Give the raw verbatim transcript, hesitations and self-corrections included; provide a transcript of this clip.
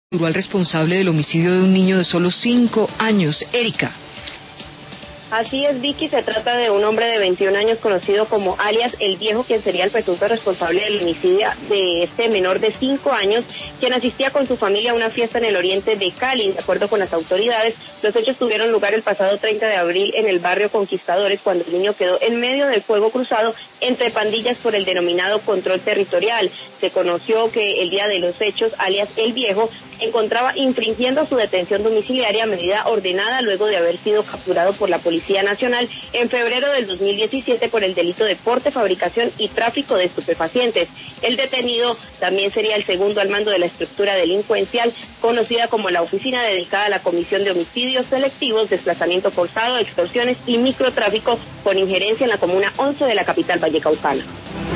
Al responsable del homicidio de un niño de solo cinco años, Erika. Así es, Vicky, se trata de un hombre de veintiún años conocido como alias El Viejo, quien sería el presunto responsable del homicidio de este menor de cinco años, quien asistía con su familia a una fiesta en el oriente de Cali. De acuerdo con las autoridades, los hechos tuvieron lugar el pasado treinta de abril en el barrio Conquistadores, cuando el niño quedó en medio del fuego cruzado entre pandillas por el denominado control territorial. Se conoció que el día de los hechos, alias El Viejo, encontraba infringiendo su detención domiciliaria, medida ordenada luego de haber sido capturado por la Policía Nacional en febrero del dos mil diecisiete por el delito de porte, fabricación y tráfico de estupefacientes. El detenido también sería el segundo al mando de la estructura delincuencial conocida como la oficina dedicada a la comisión de homicidios selectivos, desplazamiento forzado, extorsiones y microtráfico, con injerencia en la comuna once de la capital vallecaucana.